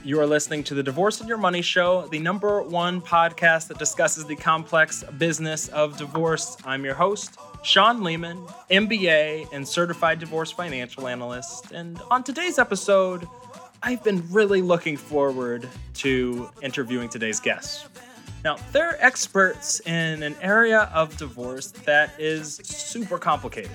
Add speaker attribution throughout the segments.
Speaker 1: You are listening to the Divorce and Your Money Show, the number one podcast that discusses the complex business of divorce. I'm your host, Sean Lehman, MBA and certified divorce financial analyst. And on today's episode, I've been really looking forward to interviewing today's guests. Now, they're experts in an area of divorce that is super complicated.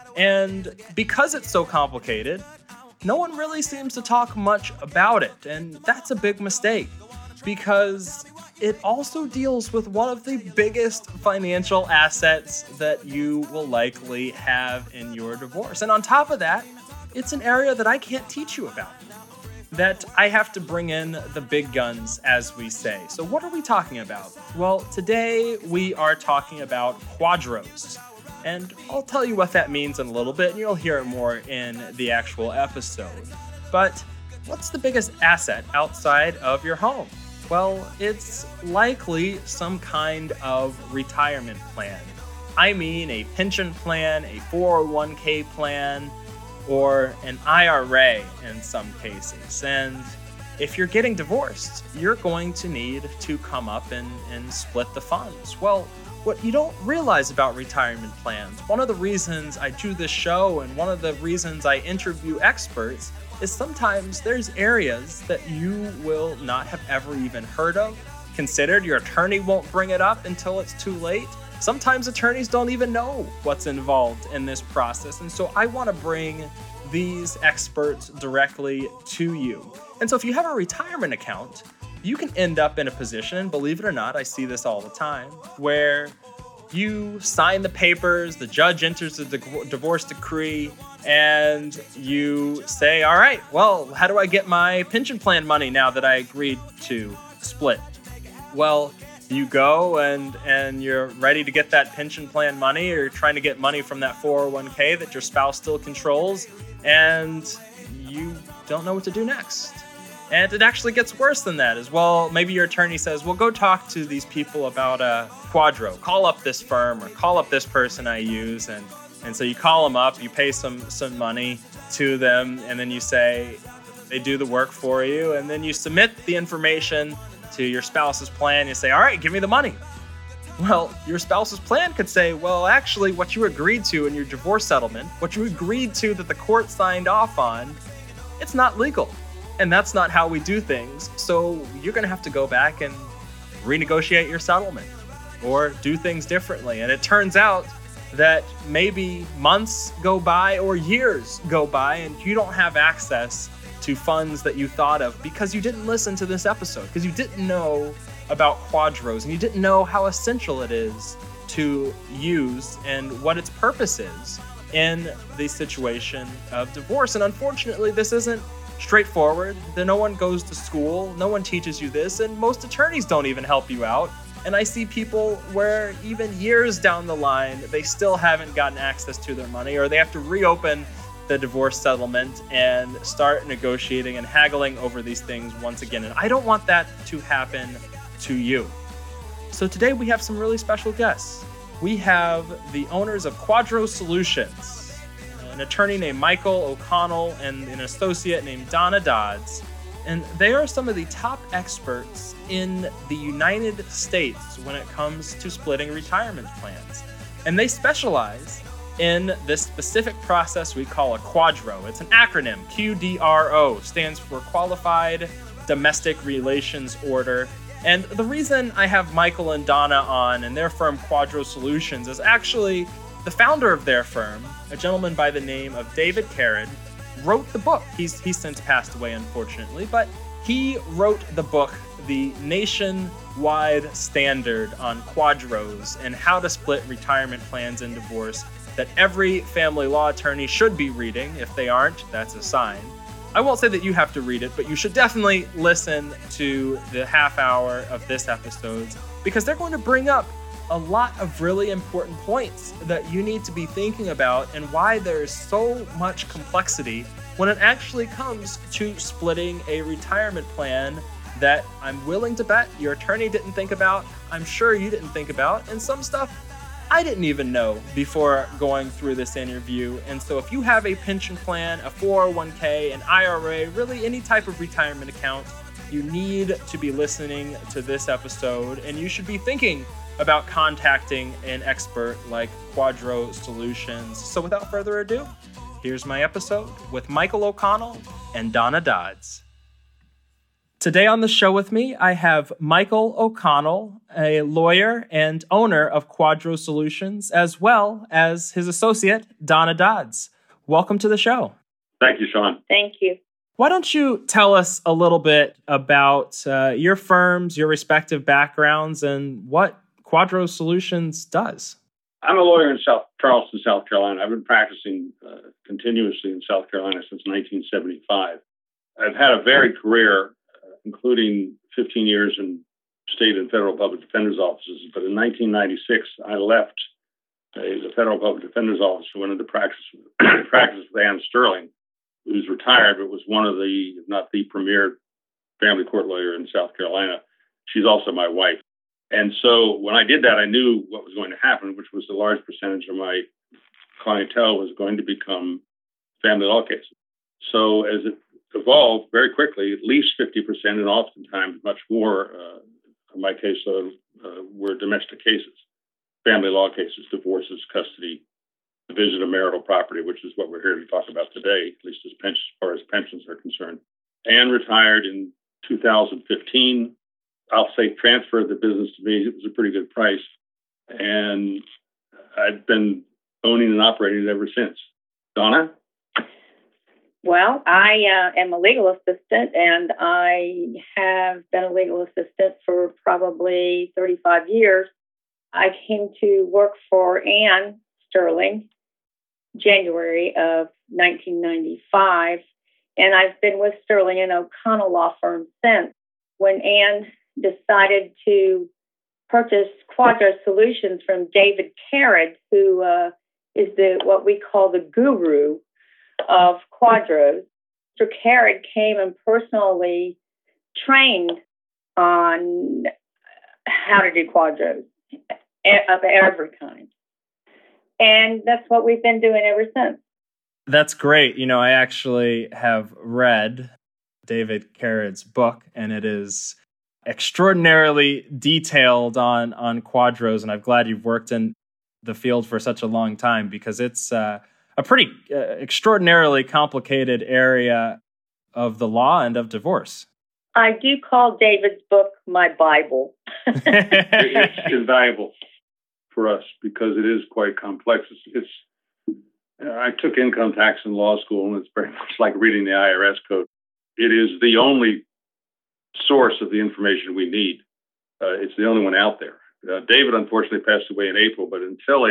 Speaker 1: And because it's so complicated, no one really seems to talk much about it, and that's a big mistake because it also deals with one of the biggest financial assets that you will likely have in your divorce. And on top of that, it's an area that I can't teach you about, that I have to bring in the big guns, as we say. So what are we talking about? Well, today we are talking about QDROs. And I'll tell you what that means in a little bit, and you'll hear it more in the actual episode. But what's the biggest asset outside of your home? Well, it's likely some kind of retirement plan. I mean a pension plan, a 401k plan, or an IRA in some cases. And if you're getting divorced, you're going to need to come up and split the funds. Well, what you don't realize about retirement plans, one of the reasons I do this show and one of the reasons I interview experts is sometimes there's areas that you will not have ever even heard of, considered. Your attorney won't bring it up until it's too late. Sometimes attorneys don't even know what's involved in this process. And so I want to bring these experts directly to you. And so if you have a retirement account, you can end up in a position, and believe it or not, I see this all the time, where you sign the papers, the judge enters the divorce decree, and you say, all right, well, how do I get my pension plan money now that I agreed to split? Well, you go and you're ready to get that pension plan money, or you're trying to get money from that 401k that your spouse still controls, and you don't know what to do next. And it actually gets worse than that as well. Maybe your attorney says, well, go talk to these people about a QDRO. Call up this firm or call up this person I use. And so you call them up, you pay some money to them, and then you say they do the work for you. And then you submit the information to your spouse's plan. You say, all right, give me the money. Well, your spouse's plan could say, well, actually, what you agreed to in your divorce settlement, what you agreed to that the court signed off on, it's not legal. And that's not how we do things. So you're going to have to go back and renegotiate your settlement or do things differently. And it turns out that maybe months go by or years go by and you don't have access to funds that you thought of because you didn't listen to this episode, because you didn't know about QDROs and you didn't know how essential it is to use and what its purpose is in the situation of divorce. And unfortunately, this isn't straightforward. No one goes to school, no one teaches you this, and most attorneys don't even help you out. And I see people where even years down the line, they still haven't gotten access to their money, or they have to reopen the divorce settlement and start negotiating and haggling over these things once again. And I don't want that to happen to you. So today we have some really special guests. We have the owners of QDRO Solutions, an attorney named Michael O'Connell and an associate named Donna Dodds. And they are some of the top experts in the United States when it comes to splitting retirement plans. And they specialize in this specific process we call a QDRO. It's an acronym. QDRO stands for Qualified Domestic Relations Order. And the reason I have Michael and Donna on and their firm QDRO Solutions is actually the founder of their firm, a gentleman by the name of David Carrad, wrote the book. He's since passed away, unfortunately, but he wrote the book, The Nationwide Standard on QDROs and How to Split Retirement Plans in Divorce, that every family law attorney should be reading. If they aren't, that's a sign. I won't say that you have to read it, but you should definitely listen to the half hour of this episode because they're going to bring up a lot of really important points that you need to be thinking about and why there's so much complexity when it actually comes to splitting a retirement plan that I'm willing to bet your attorney didn't think about, I'm sure you didn't think about, and some stuff I didn't even know before going through this interview. And so if you have a pension plan, a 401k, an IRA, really any type of retirement account, you need to be listening to this episode, and you should be thinking about contacting an expert like Quadro Solutions. So without further ado, here's my episode with Michael O'Connell and Donna Dodds. Today on the show with me, I have Michael O'Connell, a lawyer and owner of Quadro Solutions, as well as his associate, Donna Dodds. Welcome to the show.
Speaker 2: Thank you, Sean.
Speaker 3: Thank you.
Speaker 1: Why don't you tell us a little bit about your firms, your respective backgrounds, and what Quadro Solutions does?
Speaker 2: I'm a lawyer in Charleston, South Carolina. I've been practicing continuously in South Carolina since 1975. I've had a varied career, including 15 years in state and federal public defender's offices. But in 1996, I left the federal public defender's office and went into practice with Ann Sterling, who's retired, but was one of the, if not the premier family court lawyer in South Carolina. She's also my wife. And so when I did that, I knew what was going to happen, which was a large percentage of my clientele was going to become family law cases. So as it evolved very quickly, at least 50%, and oftentimes much more of my caseload were domestic cases, family law cases, divorces, custody, division of marital property, which is what we're here to talk about today, at least as far as pensions are concerned. Ann retired in 2015. I'll say transferred the business to me. It was a pretty good price. And I've been owning and operating it ever since. Donna?
Speaker 3: Well, I am a legal assistant, and I have been a legal assistant for probably 35 years. I came to work for Ann Sterling January of 1995, and I've been with Sterling and O'Connell Law Firm since. When Ann decided to purchase Quadro Solutions from David Carrad, who is what we call the guru of Quadros. Mr. Carrad came and personally trained on how to do Quadros of every kind. And that's what we've been doing ever since.
Speaker 1: That's great. You know, I actually have read David Carrad's book, and it is extraordinarily detailed on Quadros, and I'm glad you've worked in the field for such a long time, because it's a pretty extraordinarily complicated area of the law and of divorce.
Speaker 3: I do call David's book my Bible.
Speaker 2: It's invaluable for us because it is quite complex. I took income tax in law school, and it's very much like reading the IRS code. It is the only source of the information we need. It's the only one out there. David, unfortunately, passed away in April, but until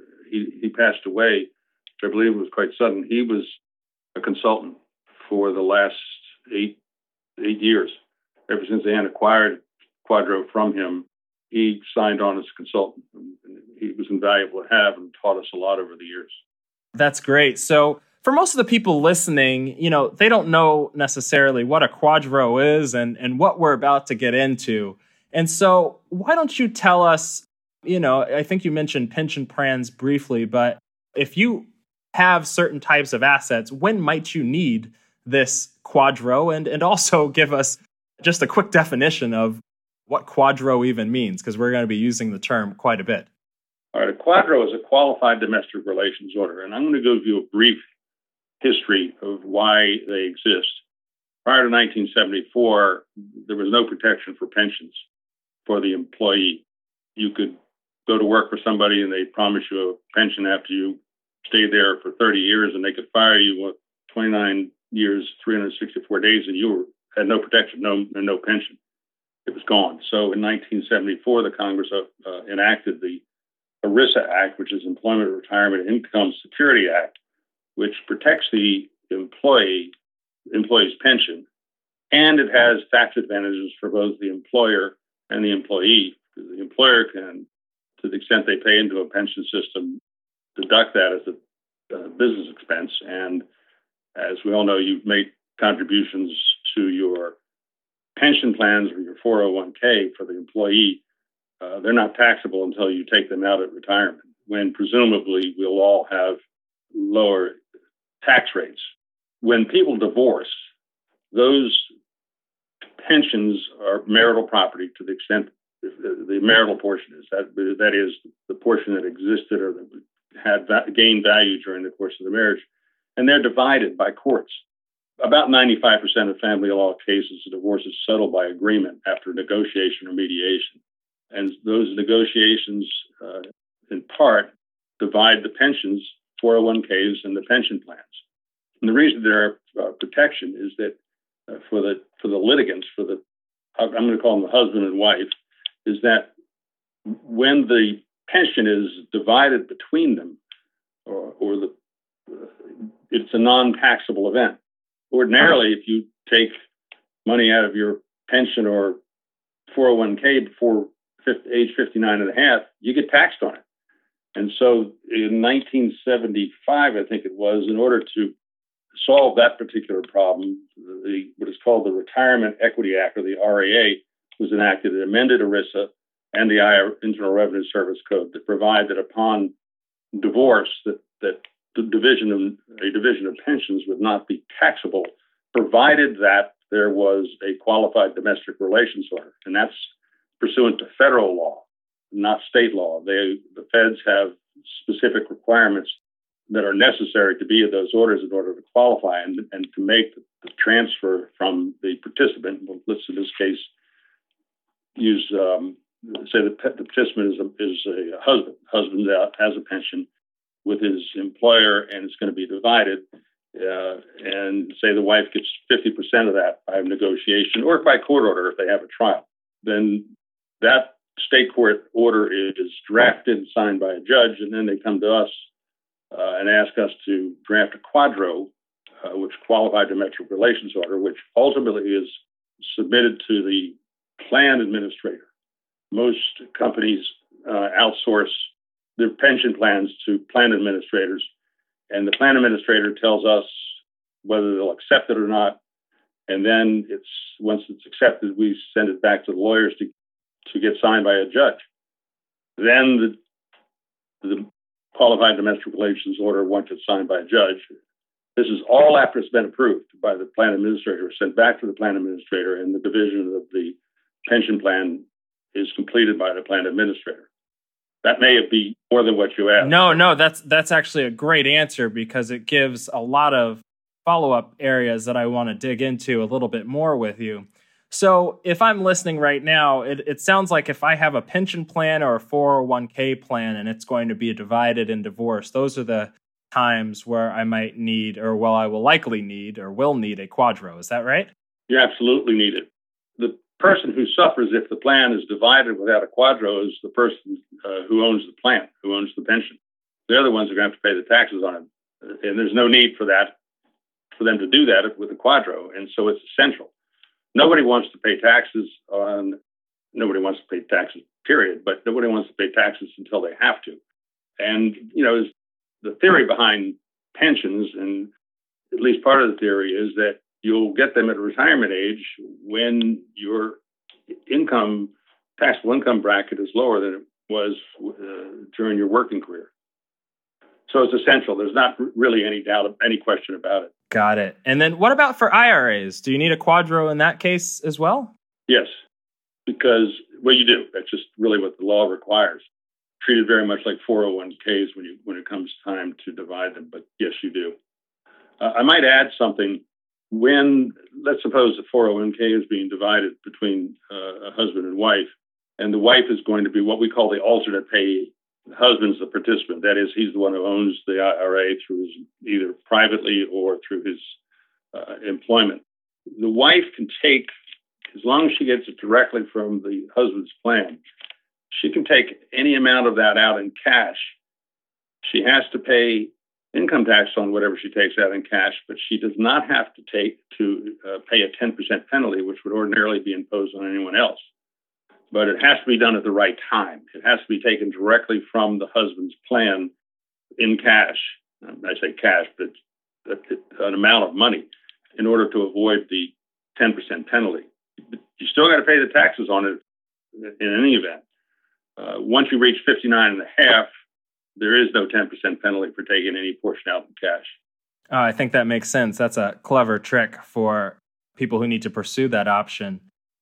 Speaker 2: he passed away, which I believe was quite sudden, he was a consultant for the last eight years. Ever since Ann acquired Quadro from him, he signed on as a consultant. He was invaluable to have and taught us a lot over the years.
Speaker 1: That's great. So for most of the people listening, you know, they don't know necessarily what a Quadro is and what we're about to get into. And so why don't you tell us, you know, I think you mentioned pension plans briefly, but if you have certain types of assets, when might you need this Quadro? And also give us just a quick definition of what Quadro even means, because we're going to be using the term quite a bit.
Speaker 2: All right, a Quadro is a qualified domestic relations order, and I'm going to give you a brief history of why they exist. Prior to 1974, there was no protection for pensions for the employee. You could go to work for somebody and they promise you a pension after you stayed there for 30 years, and they could fire you with 29 years, 364 days, and you had no protection, no pension. It was gone. So in 1974, the Congress enacted the ERISA Act, which is Employment, Retirement, and Income Security Act, which protects the employee's pension, and it has tax advantages for both the employer and the employee. The employer can, to the extent they pay into a pension system, deduct that as a business expense. And as we all know, you've made contributions to your pension plans or your 401k for the employee. They're not taxable until you take them out at retirement, when presumably we'll all have lower tax rates. When people divorce, those pensions are marital property to the extent the marital portion is. That is the portion that existed or that had gained value during the course of the marriage. And they're divided by courts. About 95% of family law cases, the divorce is settled by agreement after negotiation or mediation. And those negotiations, in part, divide the pensions, 401ks, and the pension plans. And the reason there are protection is that for the litigants, I'm going to call them the husband and wife, is that when the pension is divided between them, it's a non-taxable event. Ordinarily, if you take money out of your pension or 401k before age 59 and a half, you get taxed on it. And so in 1975, I think it was, in order to solve that particular problem, what is called the Retirement Equity Act, or the REA, was enacted. It amended ERISA and the Internal Revenue Service Code that provide that upon divorce, that the division of pensions would not be taxable, provided that there was a qualified domestic relations order. And that's pursuant to federal law, not state law. The feds have specific requirements that are necessary to be of those orders in order to qualify and to make the transfer from the participant. Well, let's in this case use say the participant is a husband. Husband has a pension with his employer, and it's going to be divided. And say the wife gets 50% of that by negotiation or by court order if they have a trial. Then that state court order is drafted and signed by a judge, and then they come to us and ask us to draft a quadro, which qualified domestic relations order, which ultimately is submitted to the plan administrator. Most companies outsource their pension plans to plan administrators, and the plan administrator tells us whether they'll accept it or not. And then once it's accepted, we send it back to the lawyers to get signed by a judge. Then the qualified domestic relations order, once it's signed by a judge, this is all after it's been approved by the plan administrator, sent back to the plan administrator, and the division of the pension plan is completed by the plan administrator. That may be more than what you asked.
Speaker 1: No, that's actually a great answer, because it gives a lot of follow-up areas that I want to dig into a little bit more with you. So if I'm listening right now, it sounds like if I have a pension plan or a 401k plan and it's going to be divided and divorced, those are the times where I might need, I will likely need or will need a quadro. Is that right?
Speaker 2: You absolutely need it. The person who suffers if the plan is divided without a quadro is the person who owns the plan, who owns the pension. They're the ones who are going to have to pay the taxes on it. And there's no need for them to do that with a quadro. And so it's essential. Nobody wants to pay taxes, period, but nobody wants to pay taxes until they have to. And, the theory behind pensions, and at least part of the theory, is that you'll get them at retirement age when your taxable income bracket is lower than it was during your working career. So it's essential. There's not really any doubt, any question about it.
Speaker 1: Got it. And then what about for IRAs? Do you need a quadro in that case as well?
Speaker 2: Yes, because, you do. That's just really what the law requires. Treated very much like 401ks when it comes time to divide them. But yes, you do. I might add something. Let's suppose the 401k is being divided between a husband and wife, and the wife is going to be what we call the alternate payee. The husband's the participant. That is, he's the one who owns the IRA through either privately or through his employment. The wife can take, as long as she gets it directly from the husband's plan, she can take any amount of that out in cash. She has to pay income tax on whatever she takes out in cash, but she does not have to pay a 10% penalty, which would ordinarily be imposed on anyone else. But it has to be done at the right time. It has to be taken directly from the husband's plan in cash. I say cash, but an amount of money in order to avoid the 10% penalty. You still got to pay the taxes on it in any event. Once you reach 59 and a half, there is no 10% penalty for taking any portion out in cash.
Speaker 1: I think that makes sense. That's a clever trick for people who need to pursue that option.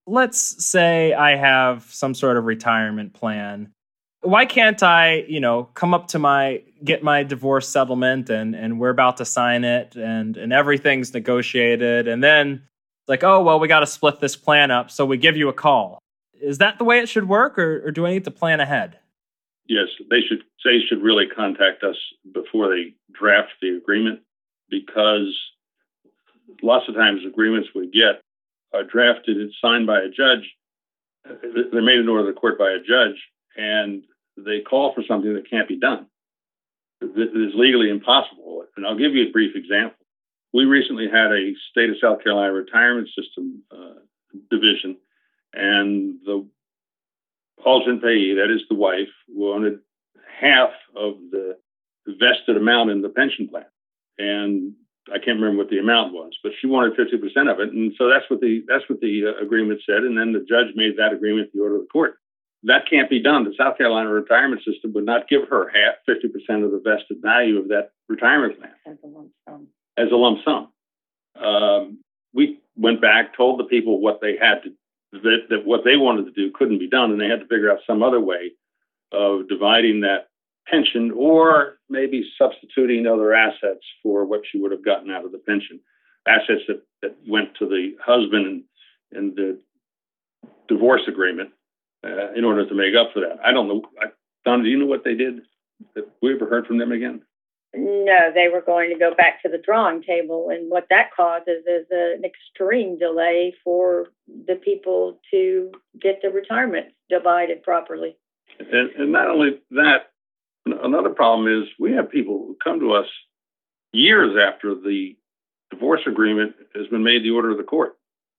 Speaker 1: let's say I have some sort of retirement plan. Why can't I, come up to get my divorce settlement and we're about to sign it and everything's negotiated. And then it's like, oh, well, we got to split this plan up. So we give you a call. Is that the way it should work or do I need to plan ahead?
Speaker 2: Yes, they should really contact us before they draft the agreement, because lots of times agreements we get are drafted and signed by a judge. They're made in order of the court by a judge, and they call for something that can't be done. That is legally impossible. And I'll give you a brief example. We recently had a state of South Carolina retirement system division, and the alternate payee, that is the wife, wanted half of the vested amount in the pension plan. And I can't remember what the amount was, but she wanted 50% of it. And so that's what the agreement said. And then the judge made that agreement the order of the court. That can't be done. The South Carolina retirement system would not give her 50% of the vested value of that retirement plan as a lump sum. We went back, told the people what they had to, that what they wanted to do couldn't be done, and they had to figure out some other way of dividing that pension, or maybe substituting other assets for what she would have gotten out of the pension, assets that went to the husband in the divorce agreement in order to make up for that. I don't know. Donna, do you know what they did? Have we ever heard from them again?
Speaker 3: No, they were going to go back to the drawing table, and what that causes is an extreme delay for the people to get the retirement divided properly.
Speaker 2: And not only that, another problem is we have people who come to us years after the divorce agreement has been made the order of the court.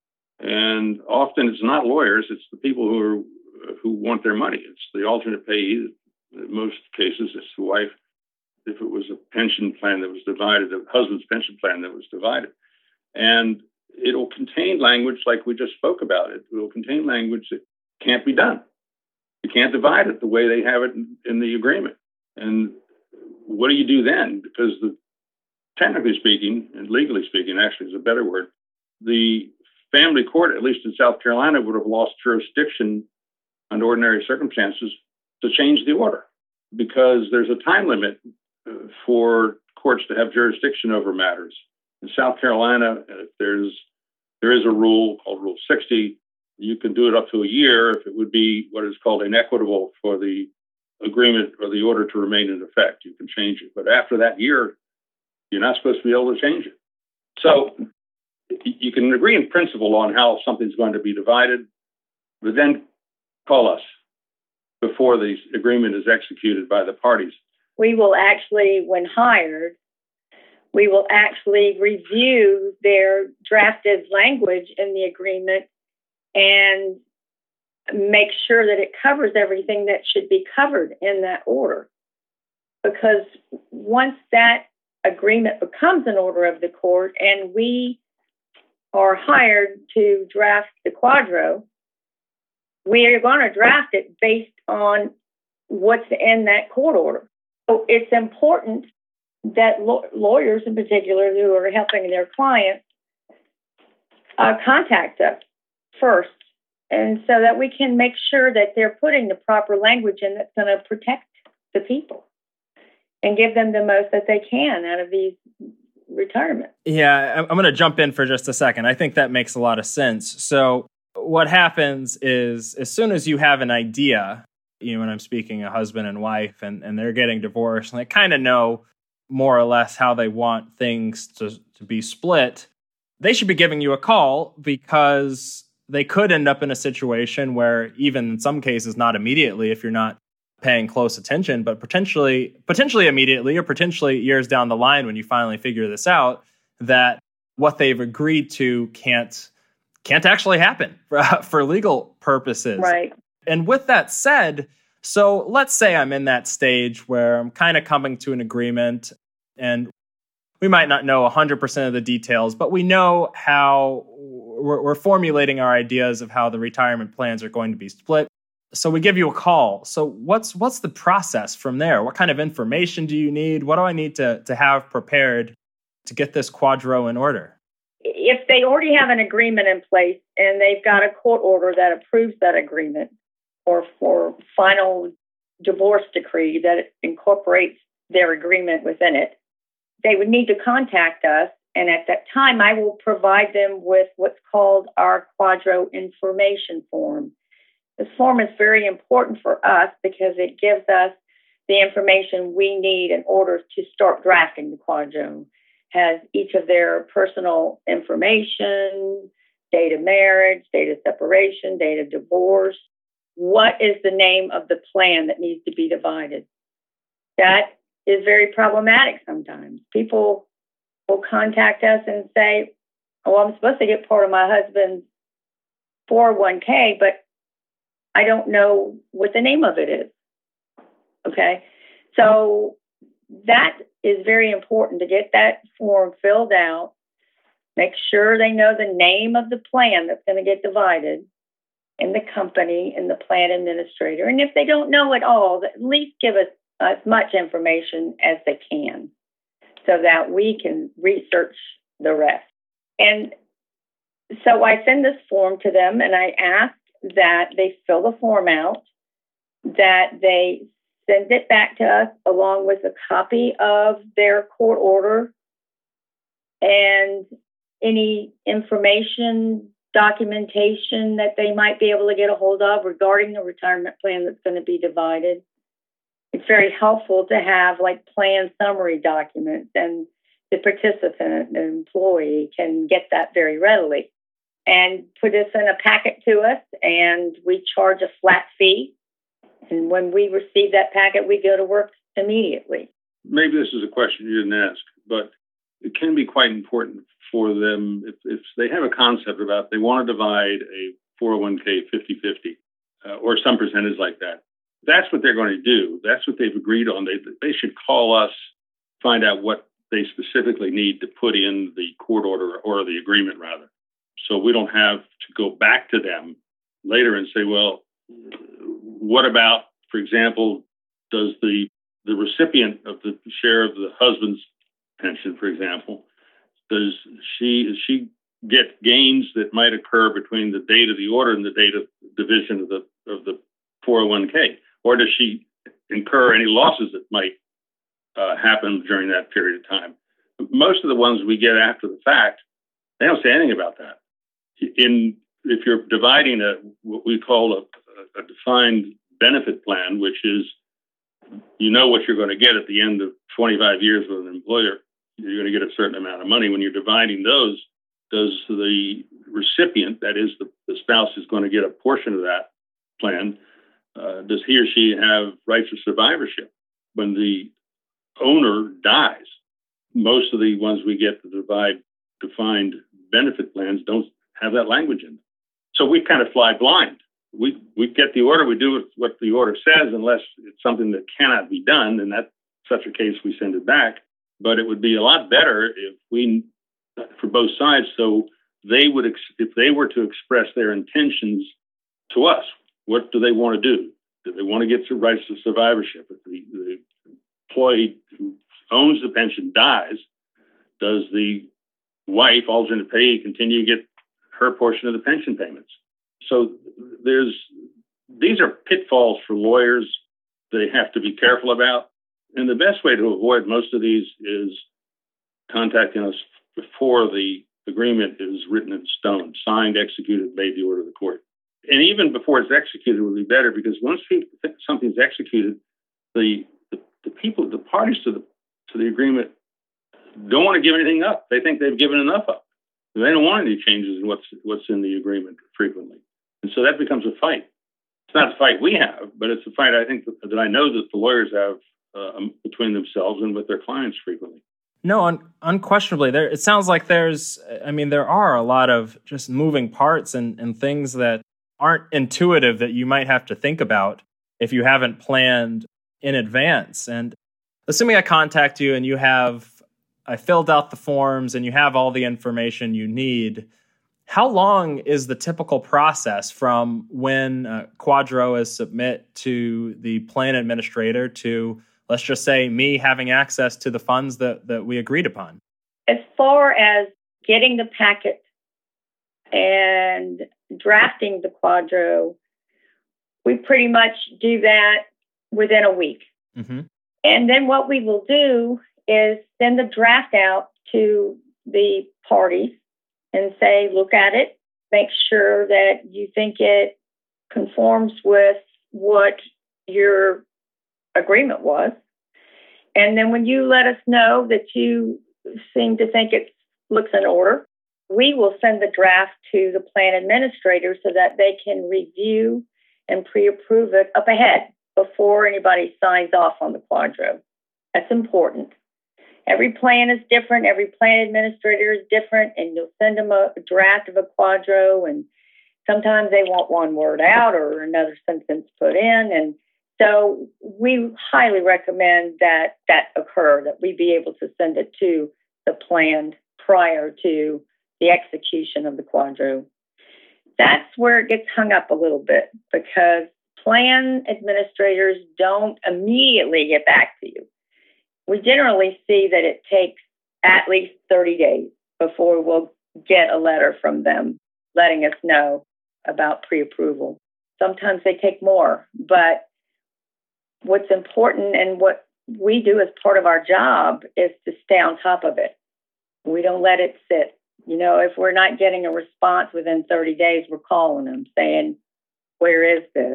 Speaker 2: And often it's not lawyers, it's the people who want their money. It's the alternate payee. In most cases, it's the wife. If it was a pension plan that was divided, the husband's pension plan that was divided. And it'll contain language like we just spoke about. It will contain language that can't be done. You can't divide it the way they have it in the agreement. And what do you do then? Because technically speaking, and legally speaking, actually is a better word, the family court, at least in South Carolina, would have lost jurisdiction under ordinary circumstances to change the order, because there's a time limit for courts to have jurisdiction over matters. In South Carolina, there is a rule called Rule 60. You can do it up to a year if it would be what is called inequitable for the agreement or the order to remain in effect. You can change it. But after that year, you're not supposed to be able to change it. So you can agree in principle on how something's going to be divided, but then call us before the agreement is executed by the parties.
Speaker 3: We will actually, when hired, we will actually review their drafted language in the agreement and make sure that it covers everything that should be covered in that order. Because once that agreement becomes an order of the court and we are hired to draft the quadro, we are going to draft it based on what's in that court order. So it's important that lawyers in particular who are helping their clients contact us first, and so that we can make sure that they're putting the proper language in that's going to protect the people and give them the most that they can out of these retirements.
Speaker 1: Yeah, I'm going to jump in for just a second. I think that makes a lot of sense. So what happens is, as soon as you have an idea, when I'm speaking a husband and wife and they're getting divorced and they kind of know more or less how they want things to be split, they should be giving you a call, because they could end up in a situation where, even in some cases, not immediately if you're not paying close attention, but potentially immediately, or potentially years down the line when you finally figure this out, that what they've agreed to can't actually happen for legal purposes.
Speaker 3: Right.
Speaker 1: And with that said, so let's say I'm in that stage where I'm kind of coming to an agreement, and we might not know 100% of the details, but we know how we're formulating our ideas of how the retirement plans are going to be split. So we give you a call. So what's the process from there? What kind of information do you need? What do I need to have prepared to get this quadro in order?
Speaker 3: if they already have an agreement in place and they've got a court order that approves that agreement, or for final divorce decree that incorporates their agreement within it, they would need to contact us. And at that time, I will provide them with what's called our Quadro information form. This form is very important for us because it gives us the information we need in order to start drafting the Quadro. Has each of their personal information, date of marriage, date of separation, date of divorce. What is the name of the plan that needs to be divided? That is very problematic sometimes. People will contact us and say, oh, I'm supposed to get part of my husband's 401k, but I don't know what the name of it is. Okay. So that is very important to get that form filled out, make sure they know the name of the plan that's going to get divided, and the company and the plan administrator. And if they don't know it all, at least give us as much information as they can so that we can research the rest. And so I send this form to them, and I ask that they fill the form out, that they send it back to us along with a copy of their court order and any information, documentation that they might be able to get a hold of regarding the retirement plan that's going to be divided. It's very helpful to have like plan summary documents, and the participant, the employee, can get that very readily and put this in a packet to us, and we charge a flat fee. And when we receive that packet, we go to work immediately.
Speaker 2: Maybe this is a question you didn't ask, but it can be quite important for them if they have a concept about they want to divide a 401k 50-50 or some percentage like that. That's what they're going to do. That's what they've agreed on. They should call us, find out what they specifically need to put in the court order or the agreement, rather. So we don't have to go back to them later and say, well, what about, for example, does the recipient of the share of the husband's pension, for example, does she get gains that might occur between the date of the order and the date of division of the 401k? Or does she incur any losses that might happen during that period of time? Most of the ones we get after the fact, they don't say anything about that. If you're dividing what we call a defined benefit plan, which is you know what you're going to get at the end of 25 years with an employer, you're going to get a certain amount of money. When you're dividing those, does the recipient, that is the spouse, is going to get a portion of that plan? Does he or she have rights of survivorship? When the owner dies, most of the ones we get to divide defined benefit plans don't have that language in them. So we kind of fly blind. We get the order, we do what the order says, unless it's something that cannot be done. And that's such a case, we send it back. But it would be a lot better if we, for both sides, so they would, if they were to express their intentions to us, what do they want to do? Do they want to get some rights to survivorship? If the employee who owns the pension dies, does the wife, alternate payee, continue to get her portion of the pension payments? So these are pitfalls for lawyers they have to be careful about. And the best way to avoid most of these is contacting us before the agreement is written in stone, signed, executed, made the order of the court. And even before it's executed would be better, because once something's executed, the people, the parties to the agreement don't want to give anything up. They think they've given enough up. They don't want any changes in what's in the agreement frequently. And so that becomes a fight. It's not a fight we have, but it's a fight I think that I know that the lawyers have between themselves and with their clients frequently.
Speaker 1: No, unquestionably. It sounds like there are a lot of just moving parts and things that aren't intuitive that you might have to think about if you haven't planned in advance. And assuming I contact you and I filled out the forms and you have all the information you need, how long is the typical process from when Quadro is submit to the plan administrator to, let's just say, me having access to the funds that we agreed upon?
Speaker 3: As far as getting the packet and drafting the Quadro, we pretty much do that within a week.
Speaker 1: Mm-hmm.
Speaker 3: And then what we will do is send the draft out to the parties and say, look at it, make sure that you think it conforms with what your agreement was. And then when you let us know that you seem to think it looks in order, we will send the draft to the plan administrator so that they can review and pre-approve it up ahead before anybody signs off on the Quadro. That's important. Every plan is different. Every plan administrator is different, and you'll send them a draft of a Quadro, and sometimes they want one word out or another sentence put in. And so we highly recommend that occur, that we be able to send it to the plan prior to the execution of the Quadro. That's where it gets hung up a little bit, because plan administrators don't immediately get back to you. We generally see that it takes at least 30 days before we'll get a letter from them letting us know about pre-approval. Sometimes they take more, but what's important and what we do as part of our job is to stay on top of it. We don't let it sit. If we're not getting a response within 30 days, we're calling them saying, where is this?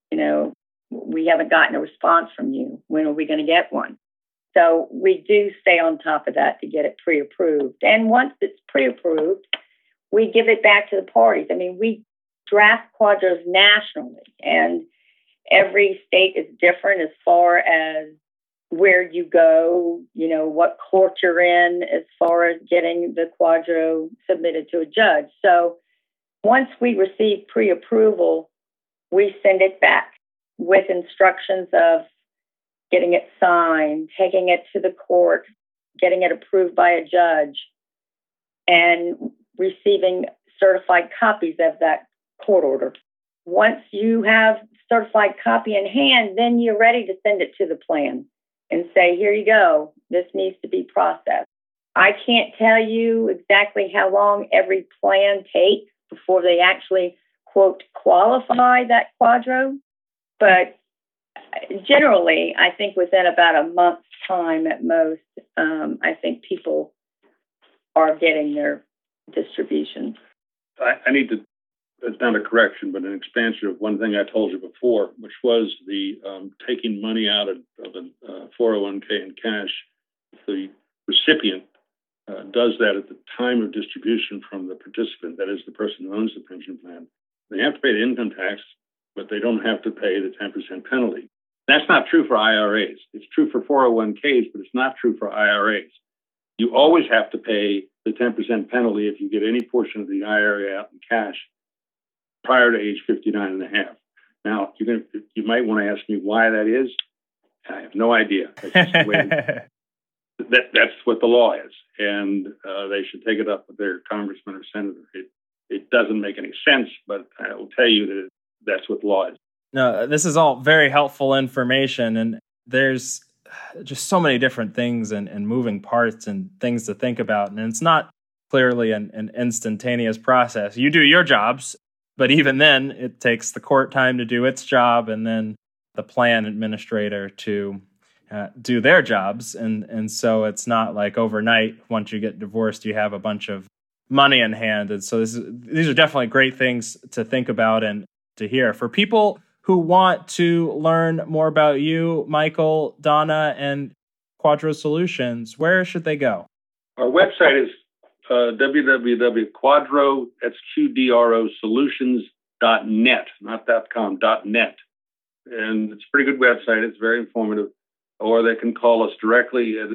Speaker 3: We haven't gotten a response from you. When are we going to get one? So we do stay on top of that to get it pre-approved. And once it's pre-approved, we give it back to the parties. We draft Quadros nationally, and every state is different as far as where you go, what court you're in as far as getting the Quadro submitted to a judge. So once we receive pre-approval, we send it back with instructions of getting it signed, taking it to the court, getting it approved by a judge, and receiving certified copies of that court order. Once you have certified copy in hand, then you're ready to send it to the plan and say, here you go, this needs to be processed. I can't tell you exactly how long every plan takes before they actually, quote, qualify that Quadro, but generally, I think within about a month's time at most, I think people are getting their distributions.
Speaker 2: I need to, it's not a correction, but an expansion of one thing I told you before, which was the taking money out of a 401k in cash. The recipient does that at the time of distribution from the participant, that is the person who owns the pension plan. They have to pay the income tax, but they don't have to pay the 10% penalty. That's not true for IRAs. It's true for 401ks, but it's not true for IRAs. You always have to pay the 10% penalty if you get any portion of the IRA out in cash prior to age 59 and a half. Now, you might want to ask me why that is. I have no idea. That's just the way that's what the law is, and they should take it up with their congressman or senator. It doesn't make any sense, but I will tell you that that's what the law is.
Speaker 1: No, this is all very helpful information, and there's just so many different things and moving parts and things to think about, and it's not clearly an instantaneous process. You do your jobs, but even then, it takes the court time to do its job, and then the plan administrator to do their jobs, and so it's not like overnight, once you get divorced, you have a bunch of money in hand. And so these are definitely great things to think about and to hear. For people who want to learn more about you, Michael, Donna, and Quadro Solutions, where should they go?
Speaker 2: Our website is www.quadro, that's QDRO solutions.net, not .com, .net. And it's a pretty good website. It's very informative. Or they can call us directly at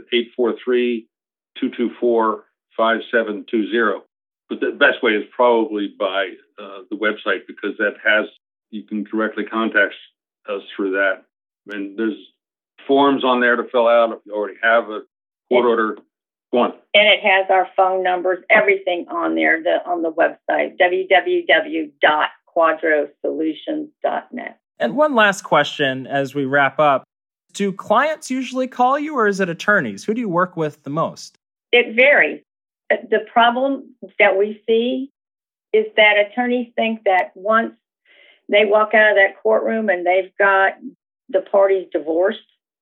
Speaker 2: 843-224-5720. But the best way is probably by the website, because you can directly contact us through that. And there's forms on there to fill out if you already have a court order. Go on. And
Speaker 3: it has our phone numbers, everything on there, on the website, www.quadrosolutions.net.
Speaker 1: And one last question as we wrap up. Do clients usually call you, or is it attorneys? Who do you work with the most?
Speaker 3: It varies. The problem that we see is that attorneys think that once they walk out of that courtroom and they've got the parties divorced,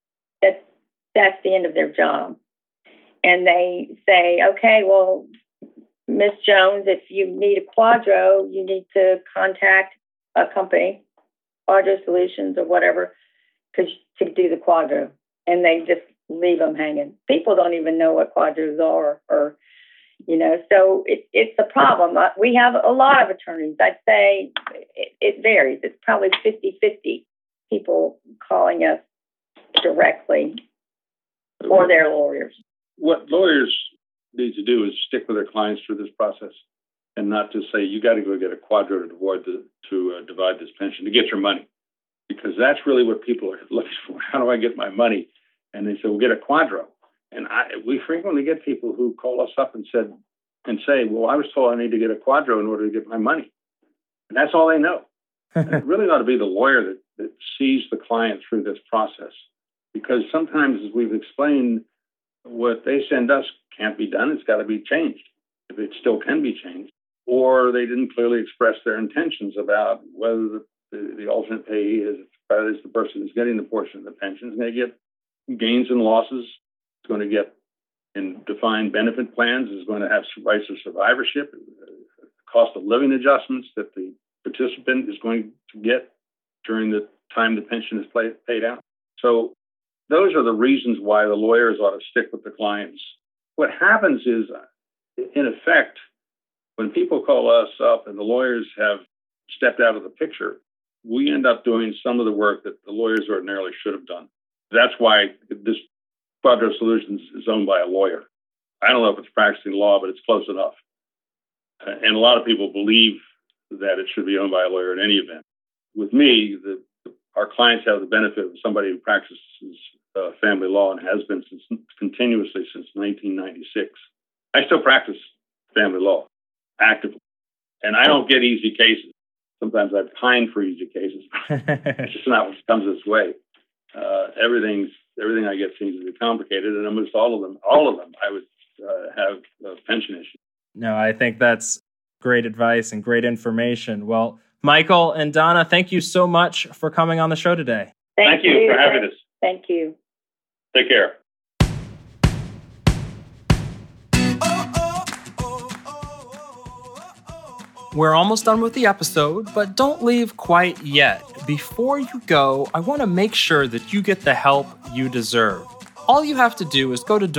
Speaker 3: that's the end of their job. And they say, okay, well, Miss Jones, if you need a Quadro, you need to contact a company, Quadro Solutions or whatever, to do the Quadro. And they just leave them hanging. People don't even know what Quadros are, or, so it's a problem. We have a lot of attorneys. I'd say it varies. It's probably 50-50 people calling us directly or their lawyers.
Speaker 2: What lawyers need to do is stick with their clients through this process and not to say, you got to go get a Quadro to divide this pension, to get your money. Because that's really what people are looking for. How do I get my money? And they say, well, get a Quadro. And we frequently get people who call us up and say, well, I was told I need to get a Quadro in order to get my money. And that's all they know. And it really ought to be the lawyer that sees the client through this process. Because sometimes, as we've explained, what they send us can't be done. It's got to be changed, if it still can be changed. Or they didn't clearly express their intentions about whether the alternate payee is the person who's getting the portion of the pension is going to get gains and losses. It's going to get in defined benefit plans. Is going to have rights of survivorship, cost of living adjustments that the participant is going to get during the time the pension is paid out. So those are the reasons why the lawyers ought to stick with the clients. What happens is, in effect, when people call us up and the lawyers have stepped out of the picture, we end up doing some of the work that the lawyers ordinarily should have done. That's why this Quadro Solutions is owned by a lawyer. I don't know if it's practicing law, but it's close enough. And a lot of people believe that it should be owned by a lawyer in any event. With me, our clients have the benefit of somebody who practices family law and has been continuously since 1996. I still practice family law actively, and I don't get easy cases. Sometimes I pine for easy cases. It's just not what comes this way. Everything I get seems to be complicated, and almost all of them, I would have pension issues.
Speaker 1: No, I think that's great advice and great information. Well, Michael and Donna, thank you so much for coming on the show today.
Speaker 2: Thank you for having us.
Speaker 3: Thank you.
Speaker 2: Take care.
Speaker 1: We're almost done with the episode, but don't leave quite yet. Before you go, I want to make sure that you get the help you deserve. All you have to do is go to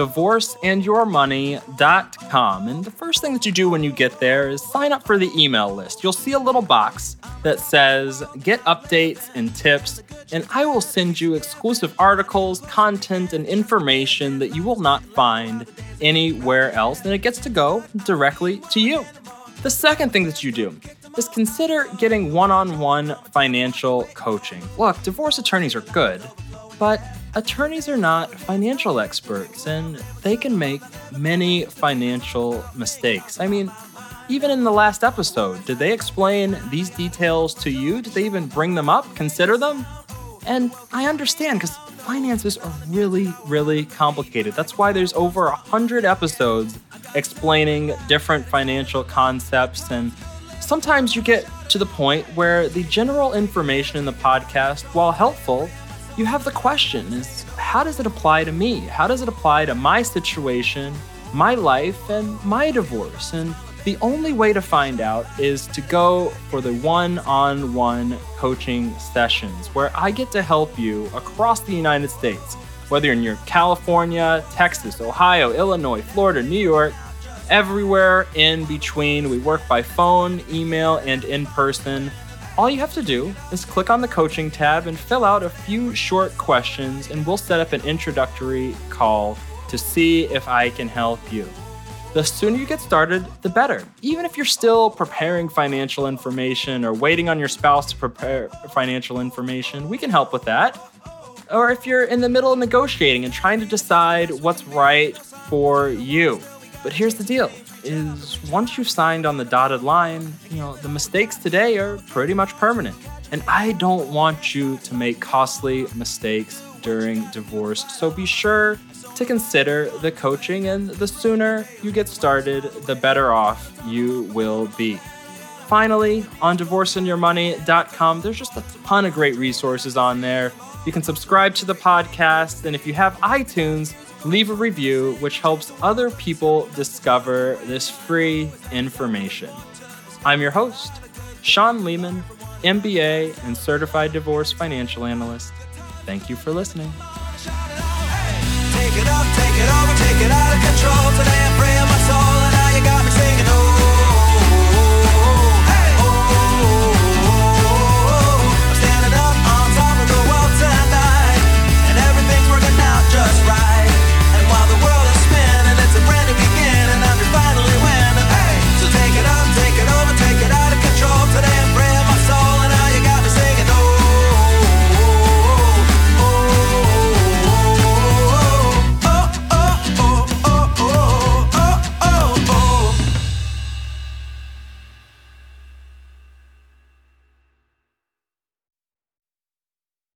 Speaker 1: divorceandyourmoney.com, and the first thing that you do when you get there is sign up for the email list. You'll see a little box that says get updates and tips, and I will send you exclusive articles, content, and information that you will not find anywhere else, and it gets to go directly to you. The second thing that you do is consider getting one-on-one financial coaching. Look, divorce attorneys are good, but attorneys are not financial experts, and they can make many financial mistakes. I mean, even in the last episode, did they explain these details to you? Did they even bring them up, consider them? And I understand, because finances are really, really complicated. That's why there's over 100 episodes explaining different financial concepts, and sometimes you get to the point where the general information in the podcast, while helpful, you have the question is, how does it apply to me? How does it apply to my situation, my life, and my divorce? And the only way to find out is to go for the one-on-one coaching sessions where I get to help you across the United States, whether you're in California, Texas, Ohio, Illinois, Florida, New York, everywhere in between. We work by phone, email, and in person. All you have to do is click on the coaching tab and fill out a few short questions, and we'll set up an introductory call to see if I can help you. The sooner you get started, the better. Even if you're still preparing financial information or waiting on your spouse to prepare financial information, we can help with that. Or if you're in the middle of negotiating and trying to decide what's right for you. But here's the deal, is once you've signed on the dotted line, the mistakes today are pretty much permanent. And I don't want you to make costly mistakes during divorce. So be sure to consider the coaching, and the sooner you get started, the better off you will be. Finally, on divorceandyourmoney.com, there's just a ton of great resources on there. You can subscribe to the podcast, and if you have iTunes, leave a review, which helps other people discover this free information. I'm your host, Sean Lehman, MBA and Certified Divorce Financial Analyst. Thank you for listening.
Speaker 4: Take it up, take it over,